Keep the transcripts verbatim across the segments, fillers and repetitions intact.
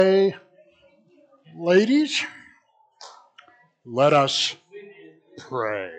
Hey, ladies, let us pray.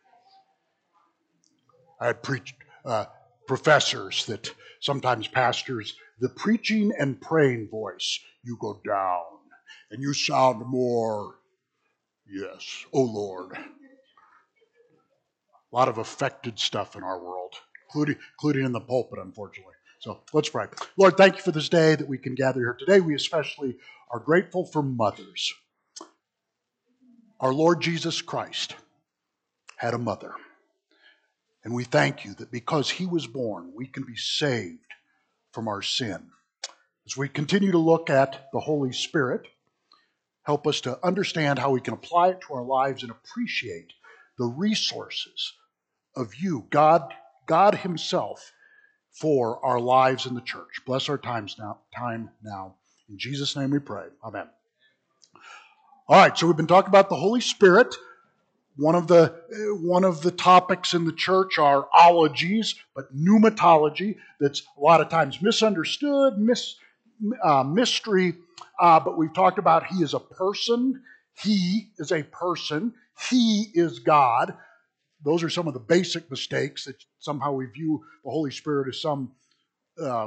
I had preached uh, professors that sometimes pastors, the preaching and praying voice, you go down and you sound more, yes, oh Lord. A lot of affected stuff in our world, including, including in the pulpit, unfortunately. So let's pray. Lord, thank you for this day that we can gather here today. We especially are grateful for mothers. Our Lord Jesus Christ had a mother. And we thank you that because he was born, we can be saved from our sin. As we continue to look at the Holy Spirit, help us to understand how we can apply it to our lives and appreciate the resources of you, God, God himself, for our lives in the church. Bless our times now, time now. In Jesus' name we pray. Amen. All right, so we've been talking about the Holy Spirit. One of the one of the topics in the church are ologies, but pneumatology that's a lot of times misunderstood, mis, uh, mystery. Uh, but we've talked about he is a person. He is a person. He is God. Those are some of the basic mistakes that somehow we view the Holy Spirit as some uh,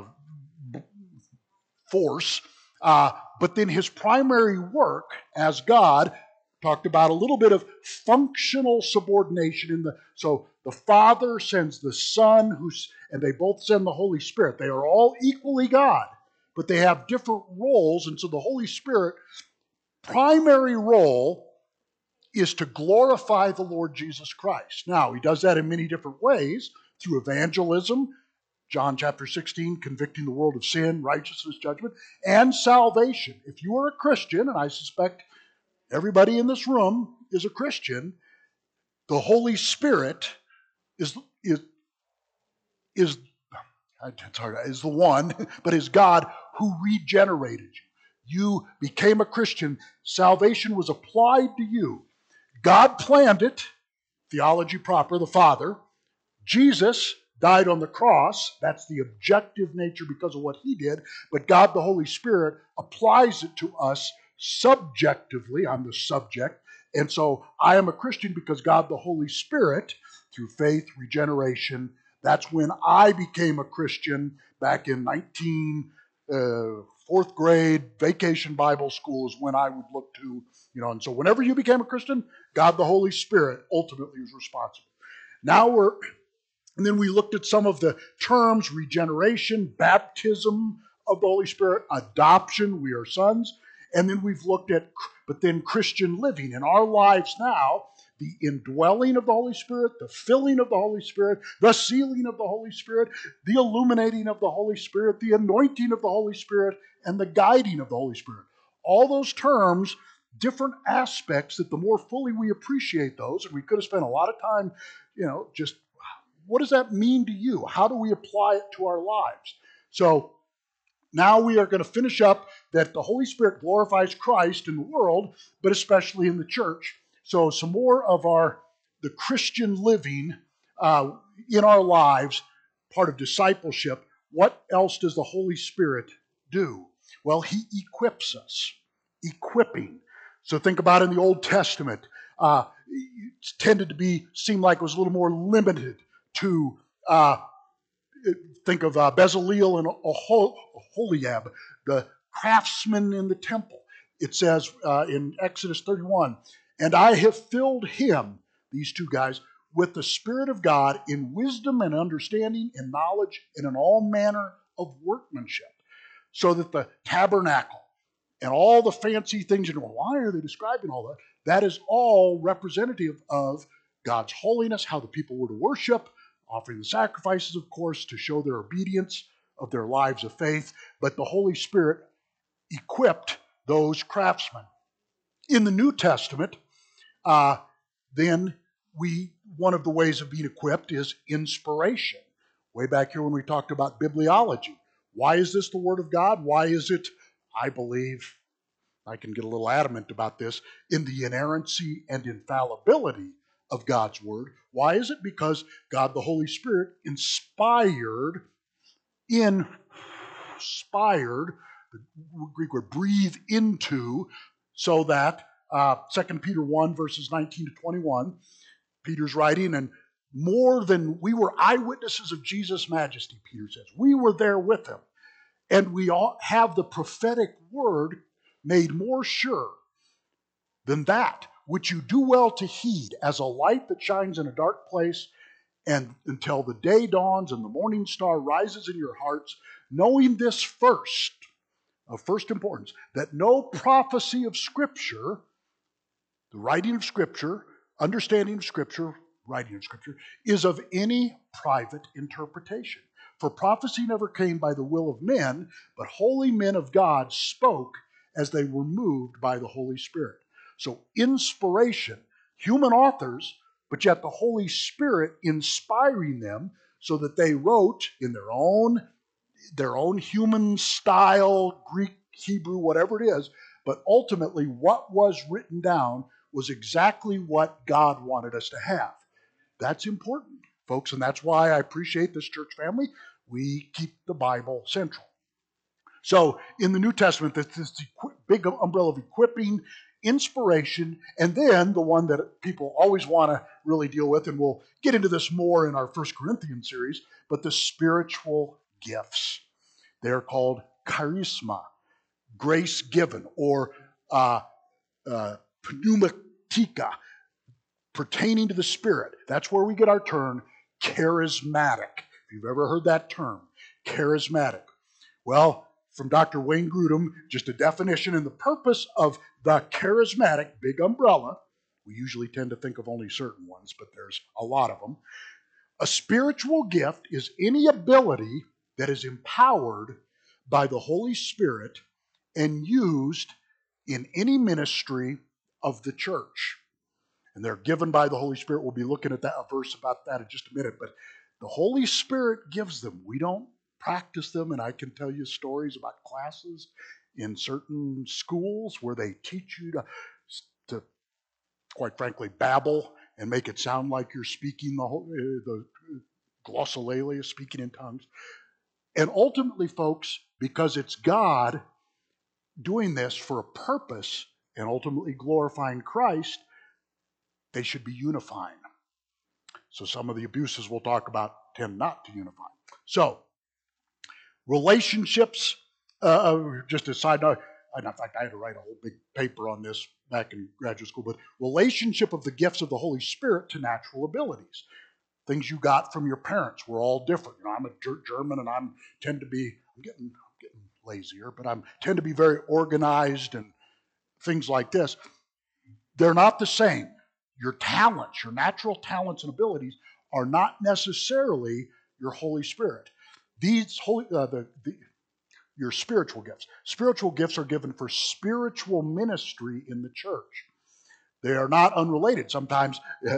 force. Uh, but then his primary work as God talked about a little bit of functional subordination in the so the Father sends the Son, who's and they both send the Holy Spirit. They are all equally God, but they have different roles, and so the Holy Spirit primary role is to glorify the Lord Jesus Christ. Now, he does that in many different ways through evangelism, John chapter sixteen, convicting the world of sin, righteousness, judgment, and salvation. If you are a Christian, and I suspect everybody in this room is a Christian, the Holy Spirit is is is it's hard, is the one, but is God who regenerated you. You became a Christian. Salvation was applied to you. God planned it, theology proper, the Father. Jesus died on the cross. That's the objective nature because of what he did. But God, the Holy Spirit, applies it to us subjectively. I'm the subject. And so I am a Christian because God, the Holy Spirit, through faith, regeneration, that's when I became a Christian back in nineteen, uh, fourth grade, vacation Bible school is when I would look to, you know, and so whenever you became a Christian, God, the Holy Spirit, ultimately was responsible. Now we're And then we looked at some of the terms: regeneration, baptism of the Holy Spirit, adoption, we are sons. And then we've looked at, but then Christian living in our lives now, the indwelling of the Holy Spirit, the filling of the Holy Spirit, the sealing of the Holy Spirit, the illuminating of the Holy Spirit, the anointing of the Holy Spirit, and the guiding of the Holy Spirit. All those terms, different aspects that the more fully we appreciate those, and we could have spent a lot of time, you know, just what does that mean to you? How do we apply it to our lives? So now we are going to finish up that the Holy Spirit glorifies Christ in the world, but especially in the church. So some more of our the Christian living uh, in our lives, part of discipleship. What else does the Holy Spirit do? Well, he equips us. Equipping. So think about in the Old Testament, uh, it tended to be seem like it was a little more limited to uh, think of uh, Bezaleel and Oholiab, the craftsmen in the temple. It says uh, in Exodus thirty-one, and I have filled him, these two guys, with the Spirit of God in wisdom and understanding and knowledge and in all manner of workmanship. So that the tabernacle and all the fancy things, you know, why are they describing all that? That is all representative of God's holiness, how the people were to worship, offering the sacrifices, of course, to show their obedience of their lives of faith. But the Holy Spirit equipped those craftsmen. In the New Testament, uh, then we one of the ways of being equipped is inspiration. Way back here when we talked about bibliology. Why is this the Word of God? Why is it, I believe, I can get a little adamant about this, in the inerrancy and infallibility of God's Word. Why is it? Because God the Holy Spirit inspired, inspired, the Greek word breathe into, so that uh, Second Peter one, verses nineteen to twenty-one, Peter's writing, and more than we were eyewitnesses of Jesus' majesty, Peter says. We were there with him. And we all have the prophetic word made more sure than that, which you do well to heed, as a light that shines in a dark place, and until the day dawns and the morning star rises in your hearts, knowing this first, of first importance, that no prophecy of Scripture, the writing of Scripture, understanding of Scripture, writing of Scripture, is of any private interpretation. For prophecy never came by the will of men, but holy men of God spoke as they were moved by the Holy Spirit. So inspiration, human authors, but yet the Holy Spirit inspiring them so that they wrote in their own, their own human style, Greek, Hebrew, whatever it is, but ultimately what was written down was exactly what God wanted us to have. That's important, folks, and that's why I appreciate this church family. We keep the Bible central. So in the New Testament, there's this big umbrella of equipping, inspiration, and then the one that people always want to really deal with, and we'll get into this more in our First Corinthians series, but the spiritual gifts. They're called charisma, grace given, or uh, uh, pneumatica, pertaining to the Spirit. That's where we get our term charismatic. If you've ever heard that term, charismatic. Well, from Doctor Wayne Grudem, just a definition and the purpose of the charismatic, big umbrella. We usually tend to think of only certain ones, but there's a lot of them. A spiritual gift is any ability that is empowered by the Holy Spirit and used in any ministry of the church. And they're given by the Holy Spirit. We'll be looking at that, a verse about that in just a minute. But the Holy Spirit gives them. We don't practice them, and I can tell you stories about classes in certain schools where they teach you to, to quite frankly, babble and make it sound like you're speaking the, whole, the glossolalia, speaking in tongues. And ultimately, folks, because it's God doing this for a purpose and ultimately glorifying Christ, they should be unifying. So some of the abuses we'll talk about tend not to unify. So, relationships, uh, just a side note, in fact, I had to write a whole big paper on this back in graduate school, but relationship of the gifts of the Holy Spirit to natural abilities. Things you got from your parents were all different. You know, I'm a German and I tend to be, I'm getting, I'm getting lazier, but I tend to be very organized and things like this. They're not the same. Your talents, your natural talents and abilities are not necessarily your Holy Spirit. These holy, uh, the, the, your spiritual gifts. Spiritual gifts are given for spiritual ministry in the church. They are not unrelated. Sometimes uh,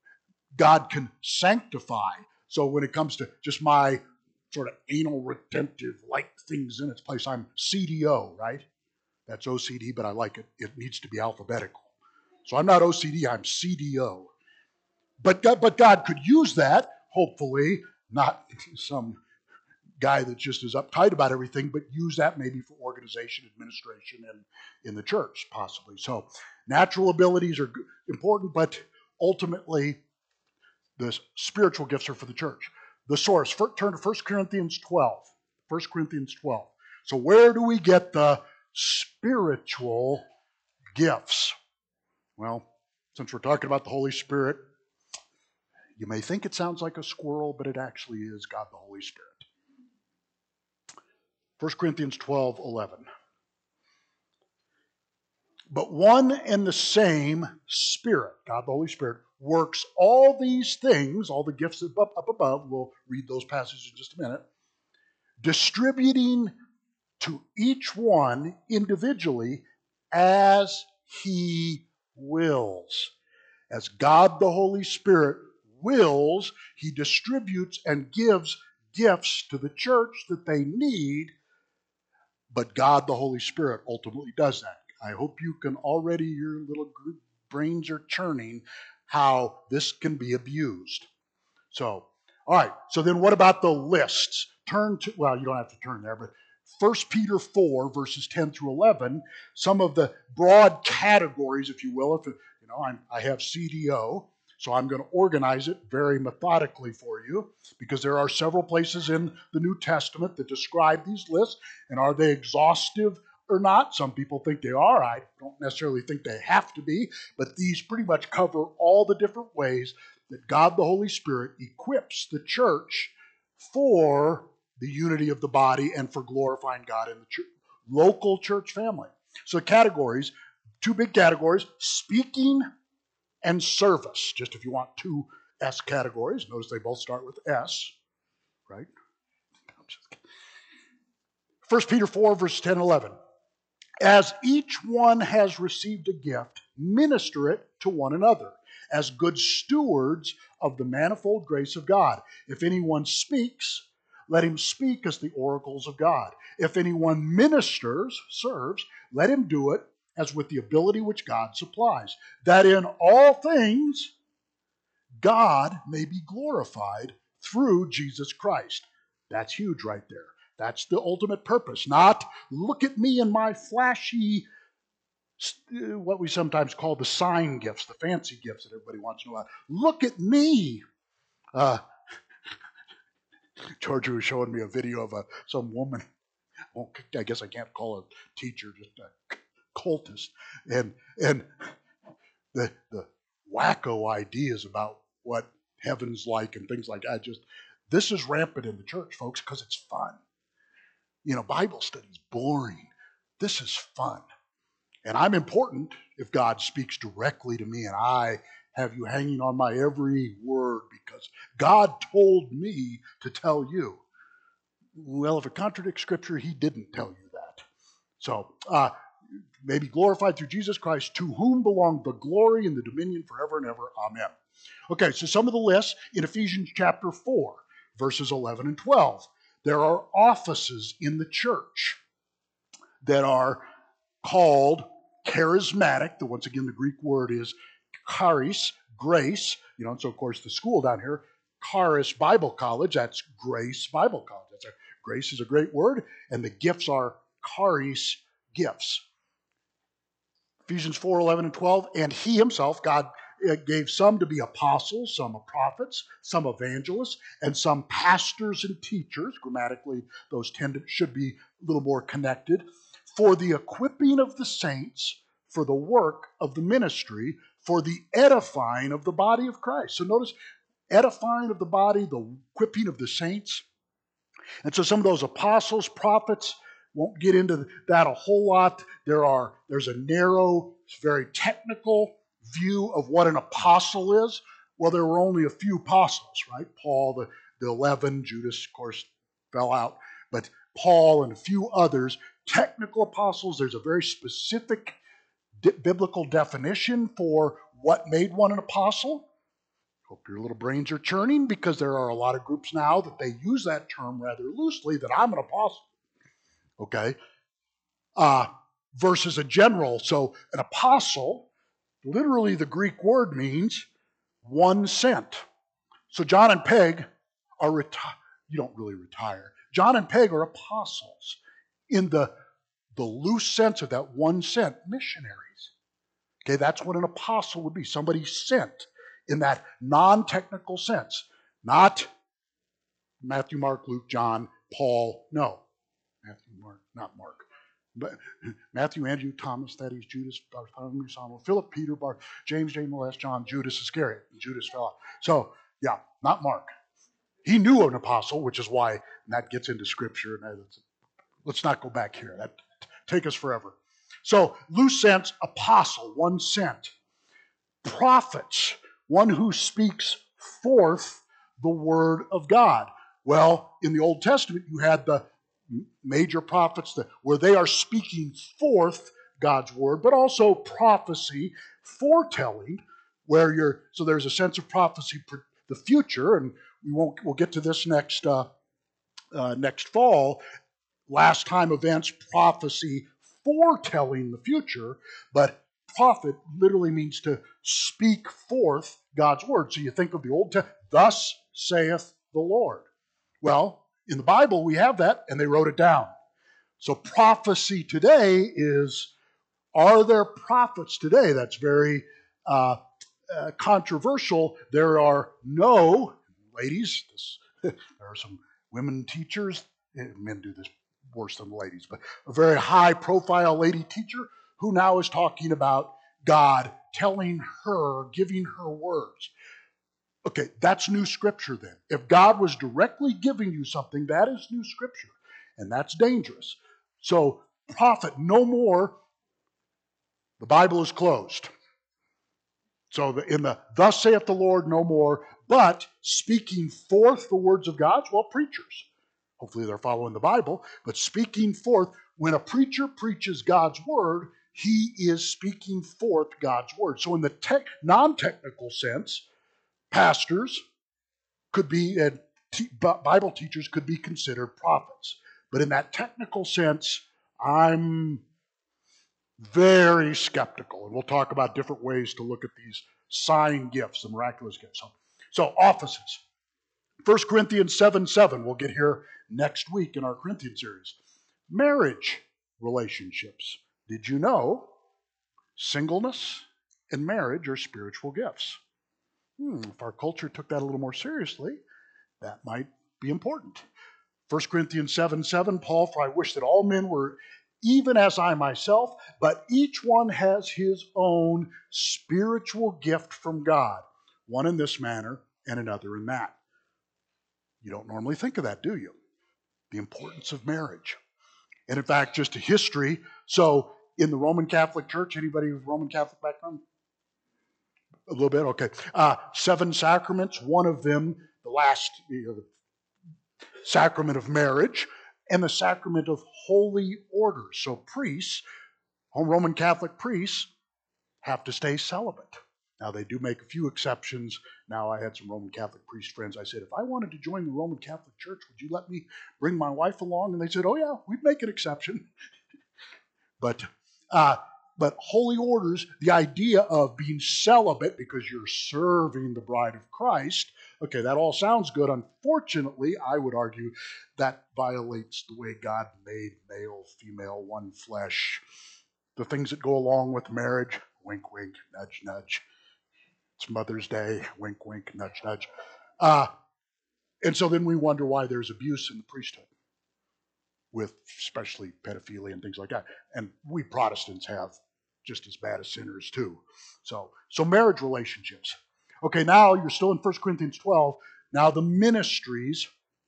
God can sanctify. So when it comes to just my sort of anal retentive, like things in its place, I'm C D O, right? That's O C D, but I like it. It needs to be alphabetical. So I'm not O C D, I'm C D O. But God, but God could use that, hopefully, not some guy that just is uptight about everything, but use that maybe for organization, administration, and in the church, possibly. So natural abilities are important, but ultimately the spiritual gifts are for the church. The source, turn to First Corinthians twelve. First Corinthians twelve. So where do we get the spiritual gifts? Well, since we're talking about the Holy Spirit, you may think it sounds like a squirrel, but it actually is God the Holy Spirit. First Corinthians twelve, eleven. But one and the same Spirit, God the Holy Spirit, works all these things, all the gifts up, up above, we'll read those passages in just a minute, distributing to each one individually as He wills. As God the Holy Spirit wills, He distributes and gives gifts to the church that they need, but God the Holy Spirit ultimately does that. I hope you can already, your little brains are churning how this can be abused. So, all right, so then what about the lists? Turn to, well, you don't have to turn there, but First Peter four, verses ten through eleven, some of the broad categories, if you will. If you know, I'm, I have C D O, so I'm going to organize it very methodically for you, because there are several places in the New Testament that describe these lists, and are they exhaustive or not? Some people think they are. I don't necessarily think they have to be, but these pretty much cover all the different ways that God the Holy Spirit equips the church for the unity of the body and for glorifying God in the church, local church family. So categories, two big categories: speaking and service. Just if you want two S categories, notice they both start with S, right? First Peter four, verse ten and eleven. As each one has received a gift, minister it to one another, as good stewards of the manifold grace of God. If anyone speaks, let him speak as the oracles of God. If anyone ministers, serves, let him do it as with the ability which God supplies, that in all things God may be glorified through Jesus Christ. That's huge right there. That's the ultimate purpose. Not look at me and my flashy, what we sometimes call the sign gifts, the fancy gifts that everybody wants to know about. Look at me. Uh, Georgia was showing me a video of a, some woman. Well, I guess I can't call her a teacher, just a cultist. And and the the wacko ideas about what heaven's like and things like that. Just this is rampant in the church, folks, because it's fun. You know, Bible study's boring. This is fun. And I'm important if God speaks directly to me and I have you hanging on my every word because God told me to tell you. Well, if it contradicts Scripture, he didn't tell you that. So, uh, may be glorified through Jesus Christ, to whom belong the glory and the dominion forever and ever. Amen. Okay, so some of the lists in Ephesians chapter four, verses eleven and twelve. There are offices in the church that are called charismatic. The, once again, the Greek word is charis, grace. You know, and so of course the school down here, Charis Bible College, that's Grace Bible College. That's a, grace is a great word, and the gifts are charis gifts. Ephesians four, eleven, and twelve, and he himself, God, gave some to be apostles, some prophets, some evangelists, and some pastors and teachers. Grammatically, those tend to, should be a little more connected. For the equipping of the saints, for the work of the ministry, for the edifying of the body of Christ. So notice, edifying of the body, the equipping of the saints. And so some of those apostles, prophets, won't get into that a whole lot. There are, there's a narrow, very technical view of what an apostle is. Well, there were only a few apostles, right? Paul, the, the eleven, Judas, of course, fell out. But Paul and a few others, technical apostles, there's a very specific di- biblical definition for what made one an apostle. Hope your little brains are churning, because there are a lot of groups now that they use that term rather loosely, that I'm an apostle. Okay? Uh, versus a general. So an apostle, literally the Greek word means one sent. So John and Peg are retired. You don't really retire. John and Peg are apostles in the, the loose sense of that one sent, missionaries. Okay, that's what an apostle would be. Somebody sent in that non-technical sense. Not Matthew, Mark, Luke, John, Paul. No. Matthew, Mark, not Mark. But Matthew, Andrew, Thomas, Thaddeus, Judas, Bartholomew, Samuel, Philip, Peter, Bar, James, James, Molest, John, Judas Iscariot. Judas fell out. So, yeah, not Mark. He knew an apostle, which is why that gets into Scripture. And let's not go back here. That take us forever. So, loose sense, apostle, one sent. Prophets, one who speaks forth the word of God. Well, in the Old Testament, you had the major prophets that, where they are speaking forth God's word, but also prophecy, foretelling, where you're, so there's a sense of prophecy for the future, and we won't, we'll get to this next, uh, uh, next fall. Last time events, prophecy, foretelling the future, but prophet literally means to speak forth God's word. So you think of the Old Testament, thus saith the Lord. Well, in the Bible we have that, and they wrote it down. So prophecy today is, are there prophets today? That's very uh, uh, controversial. There are no, ladies, this, there are some women teachers, men do this worse than ladies, but a very high profile lady teacher who now is talking about God telling her, giving her words. Okay, that's new scripture then. If God was directly giving you something, that is new scripture, and that's dangerous. So, prophet, no more. The Bible is closed. So, the, in the thus saith the Lord, no more, but speaking forth the words of God, well, preachers. Hopefully they're following the Bible, but speaking forth, when a preacher preaches God's word, he is speaking forth God's word. So, in the tech, non-technical sense, pastors could be, and te- Bible teachers could be considered prophets. But in that technical sense, I'm very skeptical. And we'll talk about different ways to look at these sign gifts, the miraculous gifts. So, so offices. First Corinthians seven seven, we'll get here next week in our Corinthian series. Marriage relationships. Did you know singleness and marriage are spiritual gifts? Hmm, if our culture took that a little more seriously, that might be important. First Corinthians seven seven, Paul, for I wish that all men were even as I myself, but each one has his own spiritual gift from God, one in this manner and another in that. You don't normally think of that, do you? The importance of marriage. And in fact, just a history. So in the Roman Catholic Church, anybody with Roman Catholic background? A little bit, okay. Uh, seven sacraments, one of them, the last you know, the sacrament of marriage, and the sacrament of holy orders. So priests, Roman Catholic priests, have to stay celibate. Now, they do make a few exceptions. Now, I had some Roman Catholic priest friends. I said, if I wanted to join the Roman Catholic Church, would you let me bring my wife along? And they said, oh, yeah, we'd make an exception. but uh, but holy orders, the idea of being celibate because you're serving the bride of Christ, okay, that all sounds good. Unfortunately, I would argue that violates the way God made male, female, one flesh, the things that go along with marriage. Wink, wink, nudge, nudge. It's Mother's Day. Wink, wink, nudge, nudge. Uh, and so then we wonder why there's abuse in the priesthood, with especially pedophilia and things like that. And we Protestants have just as bad as sinners too. So, so marriage relationships. Okay, now you're still in First Corinthians twelve. Now the ministries.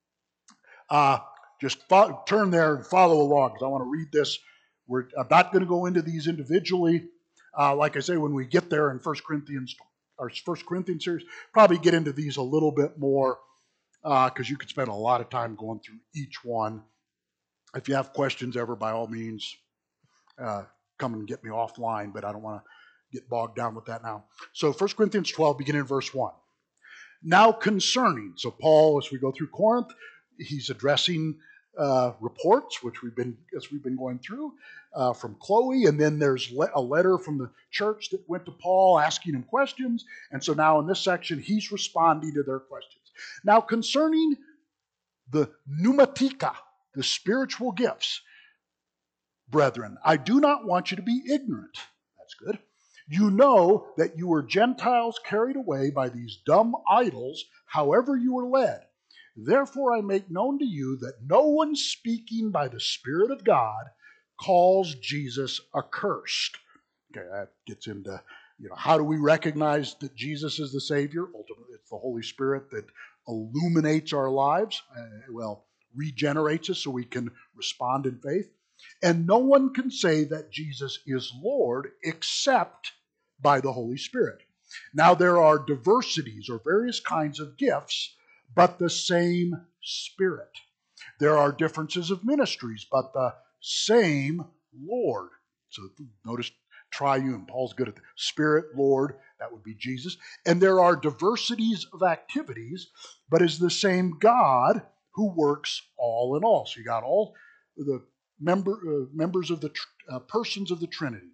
Uh, just fo- turn there and follow along because I want to read this. We're I'm not going to go into these individually. Uh, like I say, when we get there in First Corinthians, our First Corinthians series, probably get into these a little bit more because uh, you could spend a lot of time going through each one. If you have questions ever, by all means, uh, come and get me offline, but I don't want to get bogged down with that now. So First Corinthians twelve, beginning in verse one. Now concerning, so Paul, as we go through Corinth, he's addressing uh, reports, which we've been, as we've been going through, uh, from Chloe, and then there's le- a letter from the church that went to Paul asking him questions, and so now in this section, he's responding to their questions. Now concerning the pneumatica, the spiritual gifts, brethren, I do not want you to be ignorant. That's good. You know that you were Gentiles carried away by these dumb idols, however you were led. Therefore I make known to you that no one speaking by the Spirit of God calls Jesus accursed. Okay, that gets into, you know, how do we recognize that Jesus is the Savior? Ultimately, it's the Holy Spirit that illuminates our lives, uh, well, regenerates us so we can respond in faith. And no one can say that Jesus is Lord except by the Holy Spirit. Now there are diversities or various kinds of gifts, but the same Spirit. There are differences of ministries, but the same Lord. So notice triune. Paul's good at the Spirit, Lord, that would be Jesus. And there are diversities of activities, but is the same God who works all in all. So you got all the member, uh, members of the tr- uh, persons of the Trinity.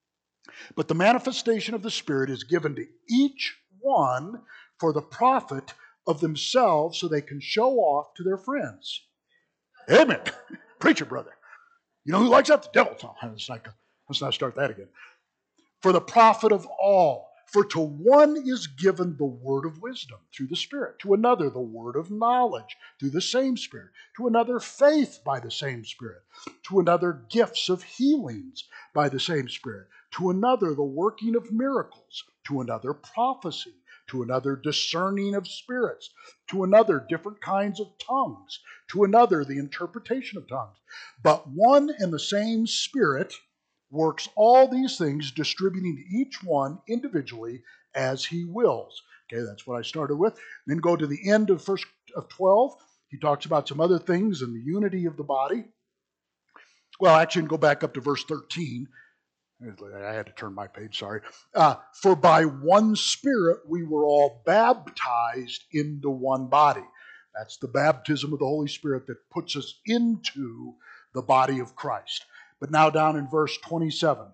But the manifestation of the Spirit is given to each one for the profit of themselves so they can show off to their friends. Amen. Preacher, brother. You know who likes that? The devil. No, let's not, let's not start that again. For the profit of all. For to one is given the word of wisdom through the Spirit, to another the word of knowledge through the same Spirit, to another faith by the same Spirit, to another gifts of healings by the same Spirit, to another the working of miracles, to another prophecy, to another discerning of spirits, to another different kinds of tongues, to another the interpretation of tongues. But one and the same Spirit works all these things, distributing to each one individually as he wills. Okay, that's what I started with. Then go to the end of first of twelve. He talks about some other things and the unity of the body. Well, actually, go back up to verse thirteen. I had to turn my page, sorry. Uh, For by one Spirit we were all baptized into one body. That's the baptism of the Holy Spirit that puts us into the body of Christ. But now down in verse twenty-seven.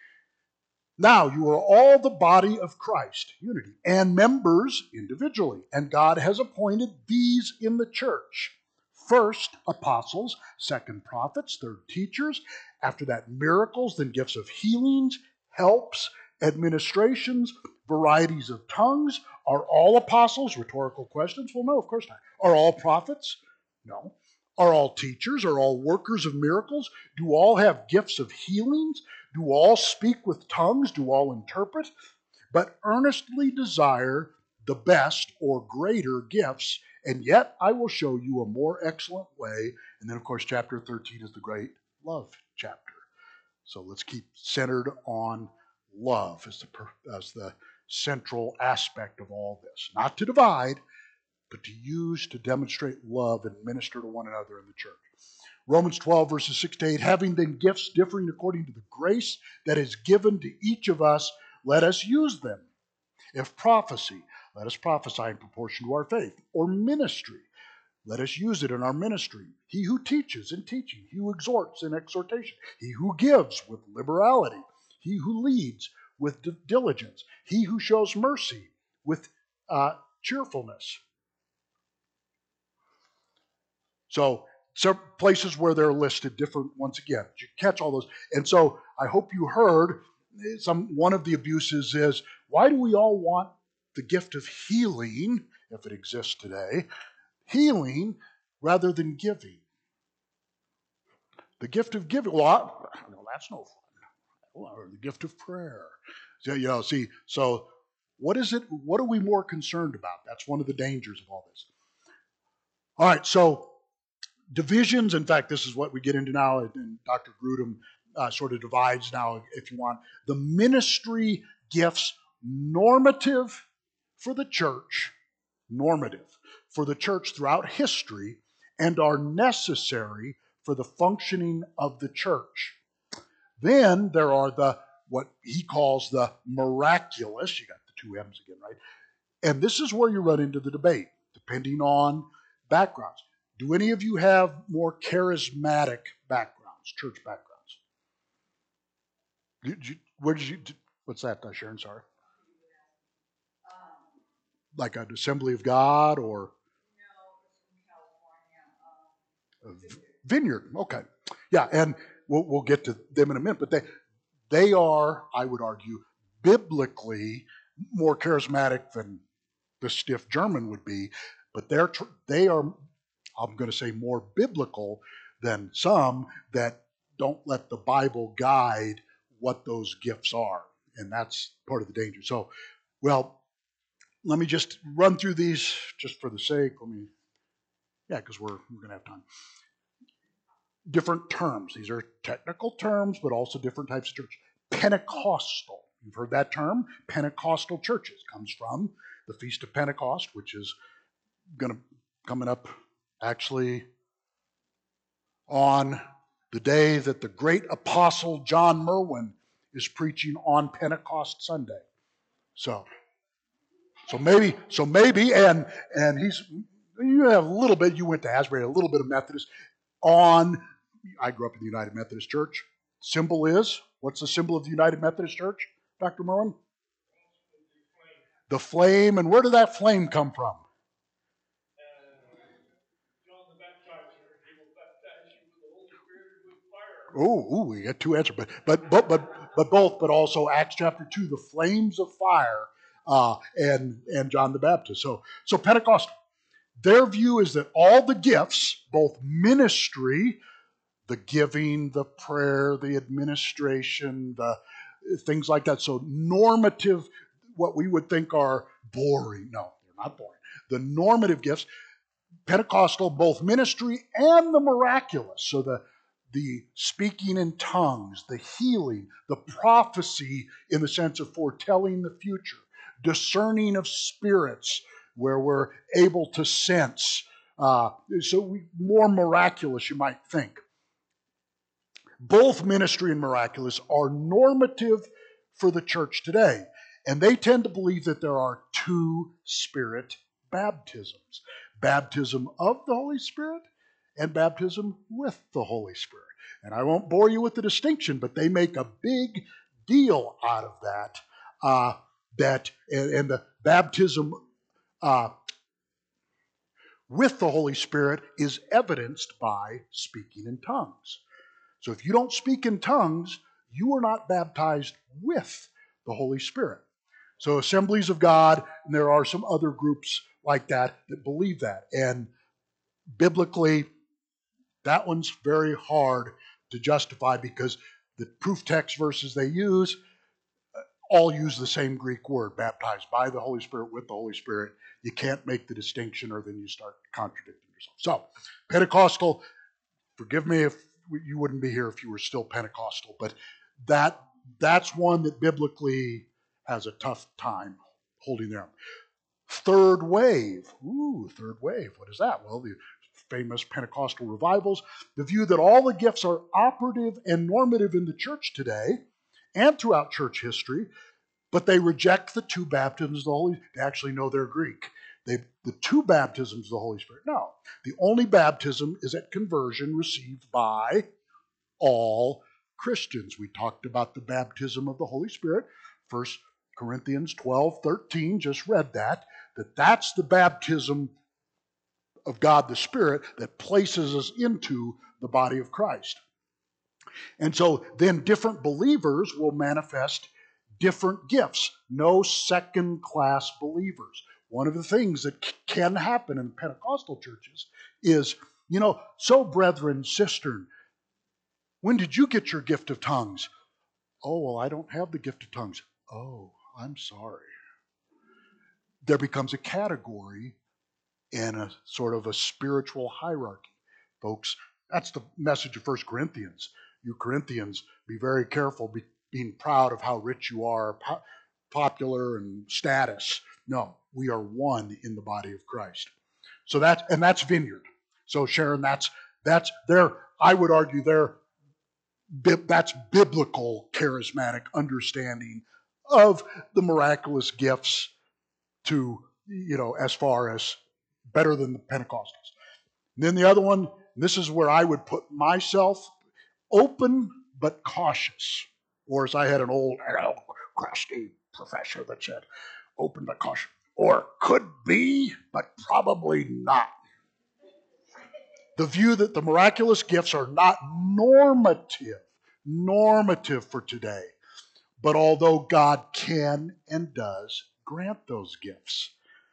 Now you are all the body of Christ, unity, and members individually. And God has appointed these in the church. First, apostles, second, prophets, third, teachers, after that, miracles, then gifts of healings, helps, administrations, varieties of tongues. Are all apostles? Rhetorical questions. Well, no, of course not. Are all prophets? No. Are all teachers? Are all workers of miracles? Do all have gifts of healings? Do all speak with tongues? Do all interpret? But earnestly desire the best or greater gifts, and yet I will show you a more excellent way. And then, of course, chapter thirteen is the great love chapter. So let's keep centered on love as the, as the central aspect of all this. Not to divide, but to use to demonstrate love and minister to one another in the church. Romans twelve, verses six to eight, having then gifts differing according to the grace that is given to each of us, let us use them. If prophecy, let us prophesy in proportion to our faith. Or ministry, let us use it in our ministry. He who teaches in teaching, he who exhorts in exhortation, he who gives with liberality, he who leads with diligence, he who shows mercy with uh, cheerfulness. So, some places where they're listed different, once again, you catch all those. And so I hope you heard some one of the abuses is, why do we all want the gift of healing, if it exists today, healing rather than giving? The gift of giving, well, I, no, that's no fun. Or the gift of prayer. So, you know, see, so what is it, what are we more concerned about? That's one of the dangers of all this. All right, so divisions, in fact, this is what we get into now, and Doctor Grudem uh, sort of divides now, if you want, the ministry gifts normative for the church, normative for the church throughout history, and are necessary for the functioning of the church. Then there are the, what he calls the miraculous, you got the two M's again, right? And this is where you run into the debate, depending on backgrounds. Do any of you have more charismatic backgrounds, church backgrounds? Did you, where did you, what's that, Sharon? Sorry. Like an Assembly of God or? No, it's from California. Um, Vineyard, okay. Yeah, and we'll, we'll get to them in a minute, but they, they are, I would argue, biblically more charismatic than the stiff German would be, but they're, they are, I'm going to say, more biblical than some that don't let the Bible guide what those gifts are. And that's part of the danger. So, well, let me just run through these just for the sake. Let me, yeah, because we're, we're going to have time. Different terms. These are technical terms, but also different types of church. Pentecostal. You've heard that term. Pentecostal churches comes from the Feast of Pentecost, which is going to coming up actually on the day that the great apostle John Merwin is preaching on Pentecost Sunday. So, so maybe, so maybe, and and he's, you have a little bit, you went to Asbury, a little bit of Methodist. On, I grew up in the United Methodist Church. Symbol is, what's the symbol of the United Methodist Church, Doctor Merwin? The flame, and where did that flame come from? Oh, ooh, we got two answers, but but but but but both, but also Acts chapter two, the flames of fire, uh, and and John the Baptist. So so Pentecost, their view is that all the gifts, both ministry, the giving, the prayer, the administration, the things like that. So normative, what we would think are boring. No, they're not boring. The normative gifts, Pentecostal, both ministry and the miraculous. So the the speaking in tongues, the healing, the prophecy in the sense of foretelling the future, discerning of spirits, where we're able to sense. Uh, so we, more miraculous, you might think. Both ministry and miraculous are normative for the church today. And they tend to believe that there are two Spirit baptisms: baptism of the Holy Spirit and baptism with the Holy Spirit. And I won't bore you with the distinction, but they make a big deal out of that. Uh, that and, and the baptism uh, with the Holy Spirit is evidenced by speaking in tongues. So if you don't speak in tongues, you are not baptized with the Holy Spirit. So Assemblies of God, and there are some other groups like that that believe that. And biblically, that one's very hard to justify because the proof text verses they use all use the same Greek word, baptized by the Holy Spirit, with the Holy Spirit. You can't make the distinction, or then you start contradicting yourself. So, Pentecostal, forgive me if you wouldn't be here if you were still Pentecostal, but that that's one that biblically has a tough time holding their own. Third wave. Ooh, third wave. What is that? Well, the famous Pentecostal revivals, the view that all the gifts are operative and normative in the church today and throughout church history, but they reject the two baptisms of the Holy Spirit. They actually know their Greek. They, the two baptisms of the Holy Spirit. No, the only baptism is at conversion received by all Christians. We talked about the baptism of the Holy Spirit. First Corinthians twelve thirteen, just read that, that that's the baptism of God the Spirit that places us into the body of Christ. And so then different believers will manifest different gifts. No second-class believers. One of the things that can happen in Pentecostal churches is, you know, so brethren, sister, when did you get your gift of tongues? Oh, well, I don't have the gift of tongues. Oh, I'm sorry. There becomes a category and a sort of a spiritual hierarchy. Folks, that's the message of First Corinthians. You Corinthians, be very careful be, being proud of how rich you are, po- popular and status. No, we are one in the body of Christ. So that's, and that's Vineyard. So Sharon, that's, that's their, I would argue their, that's biblical charismatic understanding of the miraculous gifts to, you know, as far as better than the Pentecostals. And then the other one, this is where I would put myself, open but cautious. Or as I had an old, you know, crusty professor that said, open but cautious. Or could be, but probably not. The view that the miraculous gifts are not normative, normative for today. But although God can and does grant those gifts.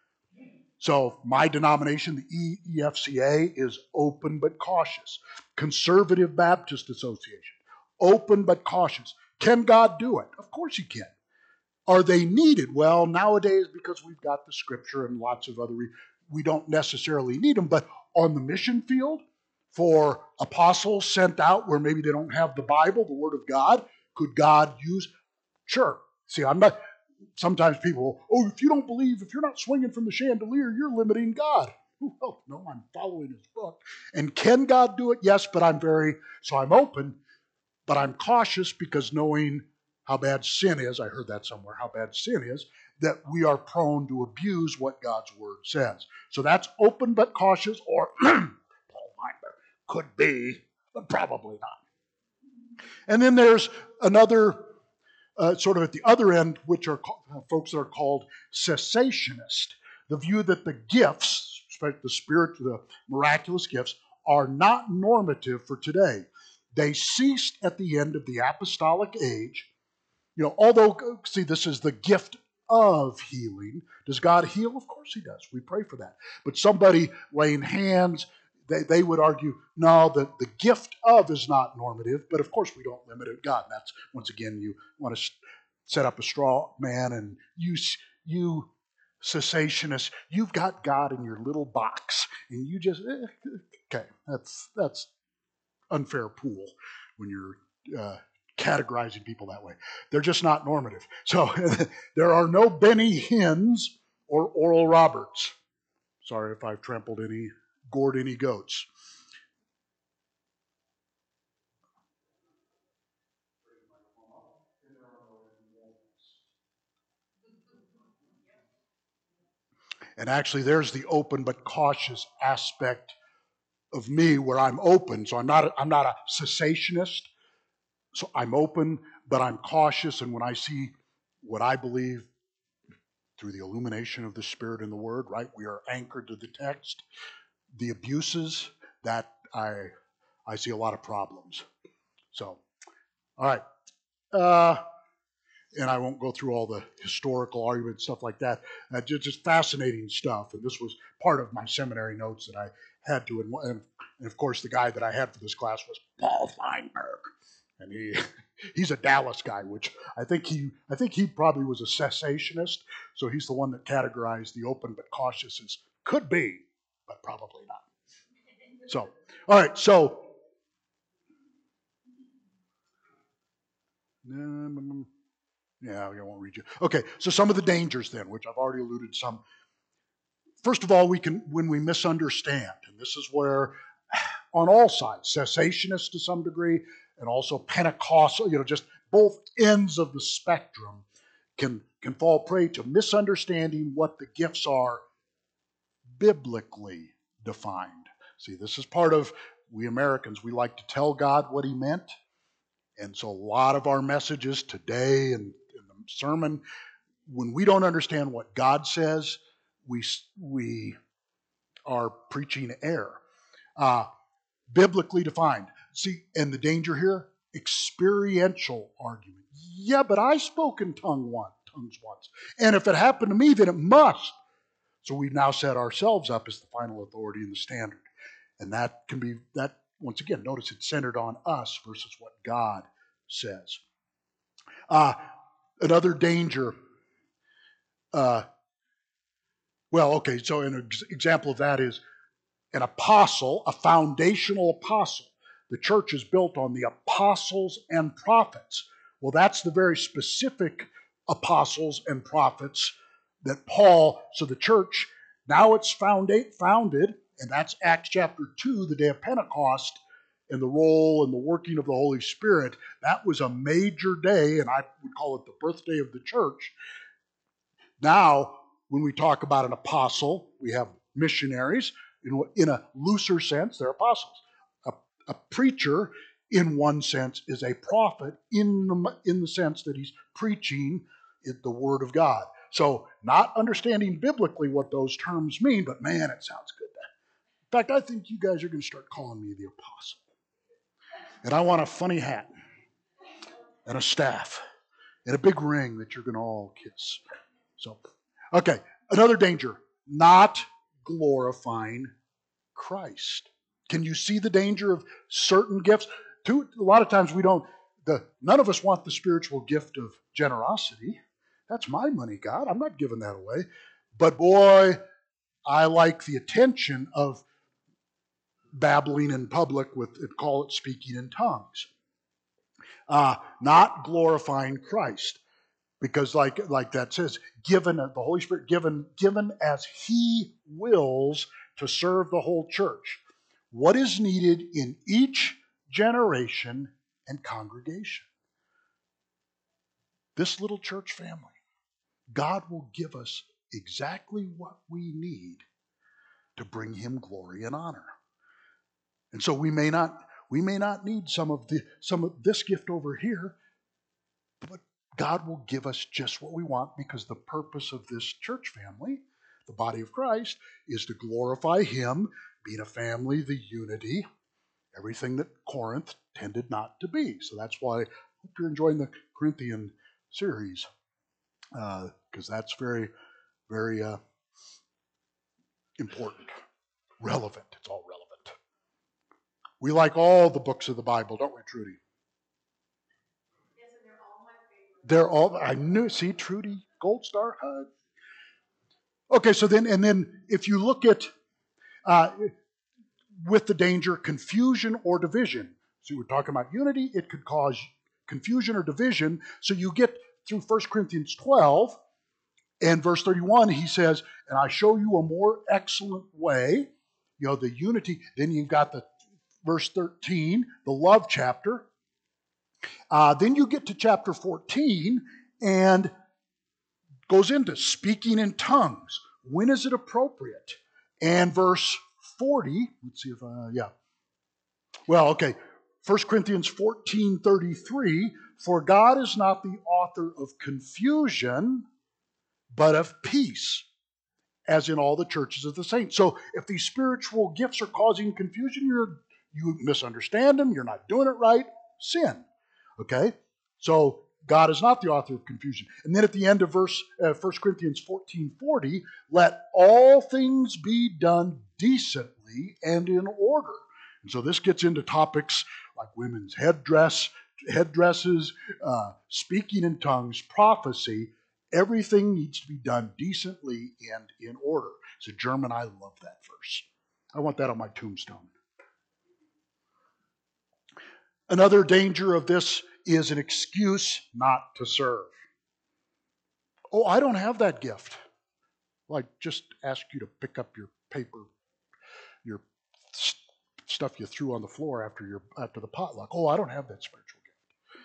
So my denomination, the E E F C A, is open but cautious. Conservative Baptist Association, open but cautious. Can God do it? Of course he can. Are they needed? Well, nowadays, because we've got the scripture and lots of other, we don't necessarily need them. But on the mission field, for apostles sent out where maybe they don't have the Bible, the Word of God, could God use? Sure. See, I'm not... Sometimes people, oh, if you don't believe, if you're not swinging from the chandelier, you're limiting God. Well, no, I'm following his book. And can God do it? Yes, but I'm very, so I'm open, but I'm cautious because knowing how bad sin is, I heard that somewhere, how bad sin is, that we are prone to abuse what God's word says. So that's open but cautious, or could be, but probably not. And then there's another Uh, sort of at the other end, which are uh, folks that are called cessationist. The view that the gifts, the spirit, the miraculous gifts, are not normative for today. they ceased at the end of the apostolic age. You know, although, see, this is the gift of healing. Does God heal? Of course he does. We pray for that. But somebody laying hands, they, they would argue, no, the, the gift of is not normative, but of course we don't limit it to God. That's, once again, you want to set up a straw man, and you, you cessationists, you've got God in your little box, and you just, eh, okay, that's, that's unfair pool when you're uh, categorizing people that way. They're just not normative. So there are no Benny Hinns or Oral Roberts. Sorry if I've trampled any, gored any goats. And actually, there's the open but cautious aspect of me where I'm open. So I'm not a, I'm not a cessationist. So I'm open, but I'm cautious. And when I see what I believe through the illumination of the Spirit and the Word, right, we are anchored to the text. The abuses, that I I see a lot of problems. So, all right. Uh, and I won't go through all the historical arguments, stuff like that. Uh, just, just fascinating stuff. And this was part of my seminary notes that I had to. And, and of course, the guy that I had for this class was Paul Feinberg, and he he's a Dallas guy, which I think he I think he probably was a cessationist. So he's the one that categorized the open but cautious as could be, but probably not. So, all right. So. Um, Yeah, I won't read you. Okay, so some of the dangers then, which I've already alluded to some. First of all, we can when we misunderstand, and this is where on all sides, cessationists to some degree, and also Pentecostal, you know, just both ends of the spectrum can can fall prey to misunderstanding what the gifts are biblically defined. See, this is part of we Americans, we like to tell God what he meant. And so a lot of our messages today and in the sermon, when we don't understand what God says, we we are preaching error. Uh, biblically defined. See, and the danger here, experiential argument. Yeah, but I spoke in tongue one, tongues once. And if it happened to me, then it must. So we've now set ourselves up as the final authority and the standard. And that can be, that once again, notice it's centered on us versus what God says. Uh, another danger, uh, well, okay, so an example of that is an apostle, a foundational apostle. The church is built on the apostles and prophets. Well, that's the very specific apostles and prophets that Paul, so the church, now it's founded, founded, and that's Acts chapter two, the day of Pentecost, and the role and the working of the Holy Spirit. That was a major day, and I would call it the birthday of the church. Now, when we talk about an apostle, we have missionaries. In a looser sense, they're apostles. A, a preacher, in one sense, is a prophet in the, in the sense that he's preaching the Word of God. So, not understanding biblically what those terms mean, but man, it sounds good. In fact, I think you guys are going to start calling me the apostle. And I want a funny hat and a staff and a big ring that you're going to all kiss. So, okay, another danger, not glorifying Christ. Can you see the danger of certain gifts? Too, a lot of times we don't, the, none of us want the spiritual gift of generosity. That's my money, God. I'm not giving that away. But boy, I like the attention of babbling in public with, call it speaking in tongues. Uh, not glorifying Christ. Because like, like that says, given the Holy Spirit, given, given as he wills to serve the whole church. What is needed in each generation and congregation. This little church family, God will give us exactly what we need to bring him glory and honor. And so we may not, we may not need some of the some of this gift over here, but God will give us just what we want because the purpose of this church family, the body of Christ, is to glorify him, being a family, the unity, everything that Corinth tended not to be. So that's why I hope you're enjoying the Corinthian series, because uh, that's very, very uh, important, relevant. It's all relevant. We like all the books of the Bible, don't we, Trudy? Yes, and they're all my favorite. They're all, I knew, see, Trudy, gold star hug. Okay, so then, and then if you look at, uh, with the danger, confusion or division. So we're talking about unity, it could cause confusion or division. So you get through First Corinthians twelve, and verse thirty-one, he says, and I show you a more excellent way, you know, the unity. Then you've got the verse thirteen, the love chapter. Uh, then you get to chapter fourteen, and goes into speaking in tongues. When is it appropriate? And verse forty, let's see if, uh, yeah. Well, okay. First Corinthians fourteen thirty-three, for God is not the author of confusion, but of peace, as in all the churches of the saints. So if these spiritual gifts are causing confusion, you're you misunderstand them, you're not doing it right, sin. Okay? So God is not the author of confusion. And then at the end of verse uh, First Corinthians fourteen forty, let all things be done decently and in order. And so this gets into topics like women's headdress, headdresses, uh, speaking in tongues, prophecy. Everything needs to be done decently and in order. It's a German. I love that verse. I want that on my tombstone. Another danger of this is an excuse not to serve. Oh, I don't have that gift. Well, I just asked you to pick up your paper, your st- stuff you threw on the floor after your after the potluck. Oh, I don't have that spiritual gift.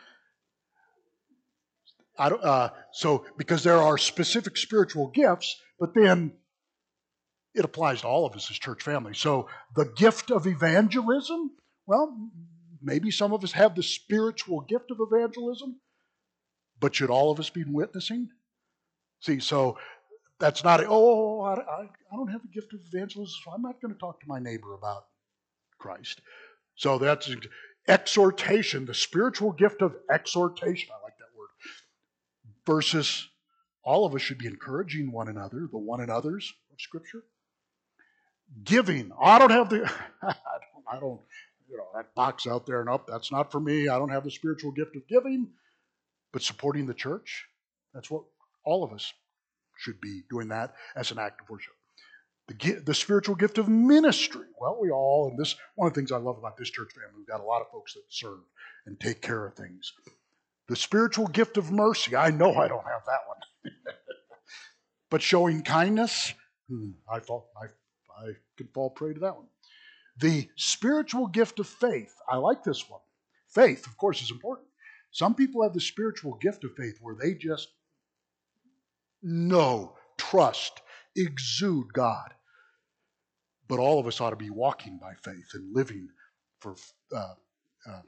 I don't. Uh, so because there are specific spiritual gifts, but then it applies to all of us as church family. So the gift of evangelism, well, maybe some of us have the spiritual gift of evangelism, but should all of us be witnessing? See, so that's not, a, oh, I, I, I don't have the gift of evangelism, so I'm not going to talk to my neighbor about Christ. So that's exhortation, the spiritual gift of exhortation. I like that word. Versus all of us should be encouraging one another, the one another's of Scripture. Giving. I don't have the, I don't, I don't, you know, that box out there and up, that's not for me. I don't have the spiritual gift of giving, but supporting the church, that's what all of us should be doing, that as an act of worship. The, the spiritual gift of ministry. Well, we all, and this, one of the things I love about this church family, we've got a lot of folks that serve and take care of things. The spiritual gift of mercy. I know I don't have that one. But showing kindness, hmm, I fall, I I could fall prey to that one. The spiritual gift of faith. I like this one. Faith, of course, is important. Some people have the spiritual gift of faith where they just know, trust, exude God. But all of us ought to be walking by faith and living for uh, uh,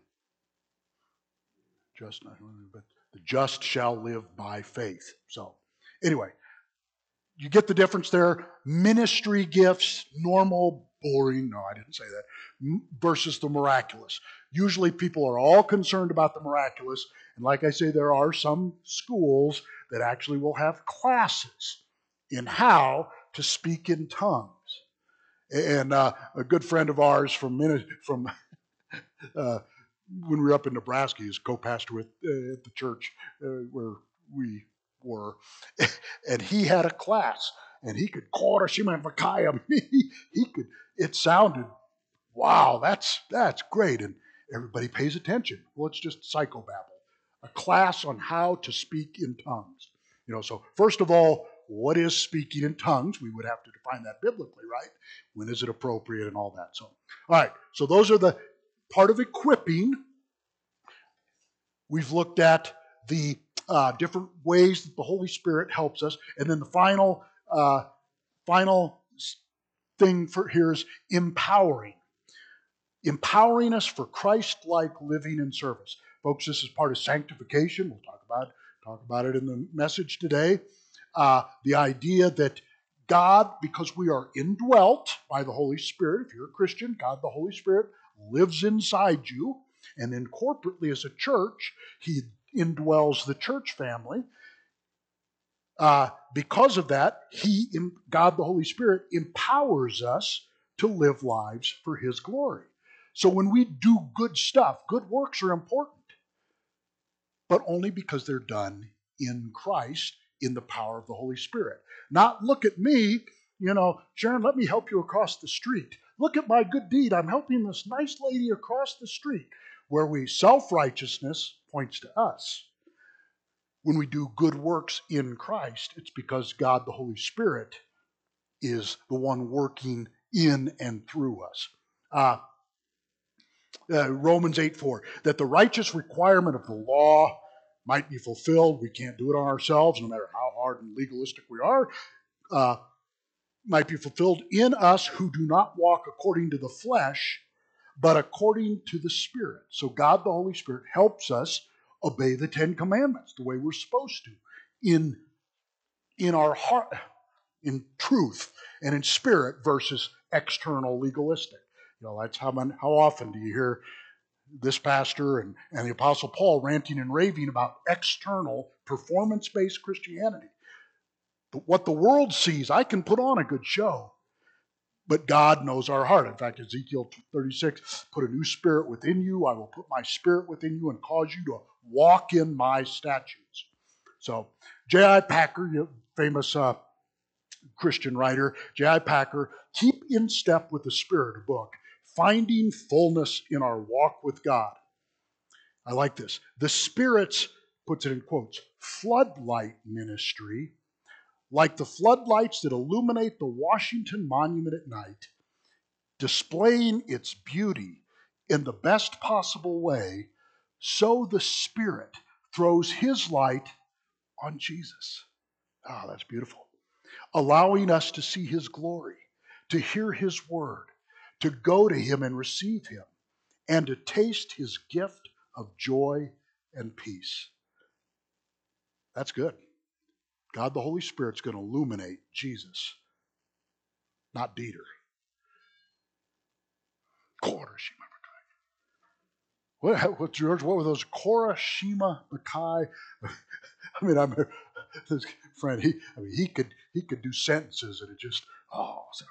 just not, but the just shall live by faith. So, anyway. You get the difference there. Ministry gifts, normal, boring, no, I didn't say that, versus the miraculous. Usually people are all concerned about the miraculous. And like I say, there are some schools that actually will have classes in how to speak in tongues. And uh, a good friend of ours from, from uh, when we were up in Nebraska, he's co-pastor with, uh, at the church uh, where we were, and he had a class, and he could quarter Shimon Vakayam. He could. It sounded, wow, that's that's great, and everybody pays attention. Well, it's just psychobabble, a class on how to speak in tongues. You know, so first of all, what is speaking in tongues? We would have to define that biblically, right? When is it appropriate and all that? So, all right. So those are the part of equipping. We've looked at the uh, different ways that the Holy Spirit helps us. And then the final uh, final thing for here is empowering. Empowering us for Christ-like living and service. Folks, this is part of sanctification. We'll talk about, talk about it in the message today. Uh, the idea that God, because we are indwelt by the Holy Spirit, if you're a Christian, God the Holy Spirit lives inside you, and then corporately as a church, he indwells the church family. Uh, because of that, he, God the Holy Spirit, empowers us to live lives for his glory. So when we do good stuff, good works are important, but only because they're done in Christ, in the power of the Holy Spirit. Not look at me, you know, Sharon, let me help you across the street. Look at my good deed. I'm helping this nice lady across the street. Where we self-righteousness points to us. When we do good works in Christ, it's because God the Holy Spirit is the one working in and through us. Uh, uh, Romans eight four, that the righteous requirement of the law might be fulfilled. We can't do it on ourselves, no matter how hard and legalistic we are. Uh, might be fulfilled in us who do not walk according to the flesh, but according to the Spirit. So God the Holy Spirit helps us obey the Ten Commandments the way we're supposed to, in, in our heart, in truth and in spirit versus external legalistic. You know, that's how, how often do you hear this pastor and, and the Apostle Paul ranting and raving about external performance-based Christianity. But what the world sees, I can put on a good show, but God knows our heart. In fact, Ezekiel thirty-six, put a new spirit within you. I will put my spirit within you and cause you to walk in my statutes. So J I Packer, you know, famous uh, Christian writer, J I Packer, keep in step with the Spirit book, finding fullness in our walk with God. I like this. The Spirit's, puts it in quotes, floodlight ministry, like the floodlights that illuminate the Washington Monument at night, displaying its beauty in the best possible way, so the Spirit throws his light on Jesus. Ah, oh, that's beautiful. Allowing us to see his glory, to hear his word, to go to him and receive him, and to taste his gift of joy and peace. That's good. God the Holy Spirit's going to illuminate Jesus, not Dieter. What, what, George, what were those? Korashima Makai? I mean, I'm this friend. He, I mean, he could he could do sentences, and it just oh. Sorry.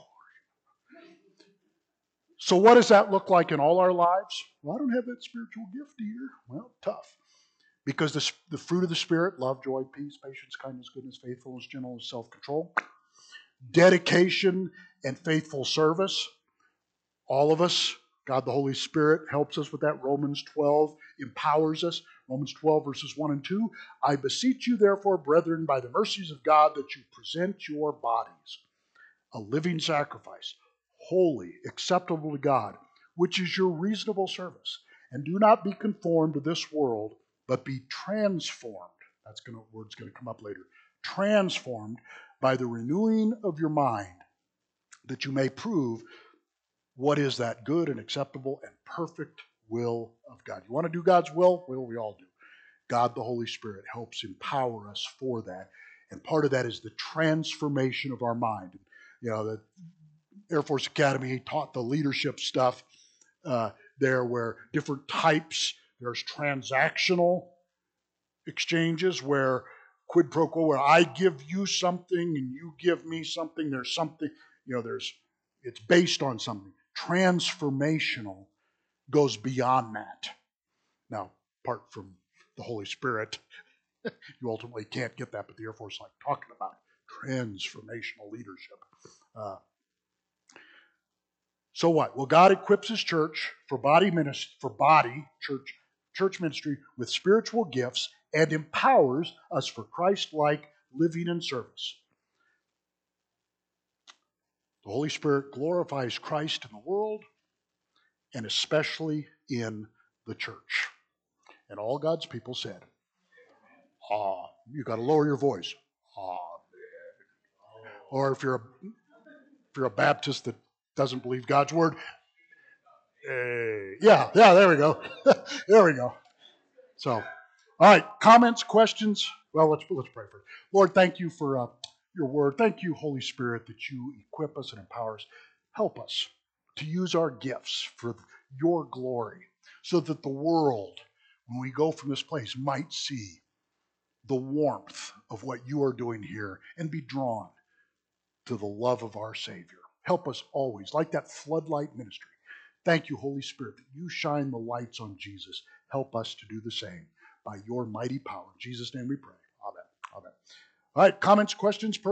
So, what does that look like in all our lives? Well, I don't have that spiritual gift here. Well, tough, because the the fruit of the Spirit: love, joy, peace, patience, kindness, goodness, faithfulness, gentleness, self-control, dedication, and faithful service. All of us. God the Holy Spirit helps us with that. Romans twelve empowers us. Romans twelve verses one and two. I beseech you therefore, brethren, by the mercies of God, that you present your bodies a living sacrifice, holy, acceptable to God, which is your reasonable service. And do not be conformed to this world, but be transformed. That's going to word's going to come up later. Transformed by the renewing of your mind, that you may prove what is that good and acceptable and perfect will of God. You want to do God's will? Well, we all do. God, the Holy Spirit, helps empower us for that. And part of that is the transformation of our mind. You know, the Air Force Academy taught the leadership stuff uh, there where different types, there's transactional exchanges where quid pro quo, where I give you something and you give me something. There's something, you know, there's, it's based on something. Transformational goes beyond that. Now, apart from the Holy Spirit, you ultimately can't get that, but the Air Force like talking about transformational leadership. Uh, so what? Well, God equips his church for body ministry, for body, church, church ministry with spiritual gifts and empowers us for Christ-like living and service. The Holy Spirit glorifies Christ in the world and especially in the church. And all God's people said, ah, you got to lower your voice. Ah, or if you're a, if you're a Baptist that doesn't believe God's word, hey, yeah, yeah, there we go. There we go. So, all right, comments, questions? Well, let's let's pray for it. Lord, thank you for uh, your word. Thank you, Holy Spirit, that you equip us and empower us. Help us to use our gifts for your glory, so that the world, when we go from this place, might see the warmth of what you are doing here and be drawn to the love of our Savior. Help us always, like that floodlight ministry. Thank you, Holy Spirit, that you shine the lights on Jesus. Help us to do the same by your mighty power. In Jesus' name we pray. Amen. Amen. All right, comments, questions,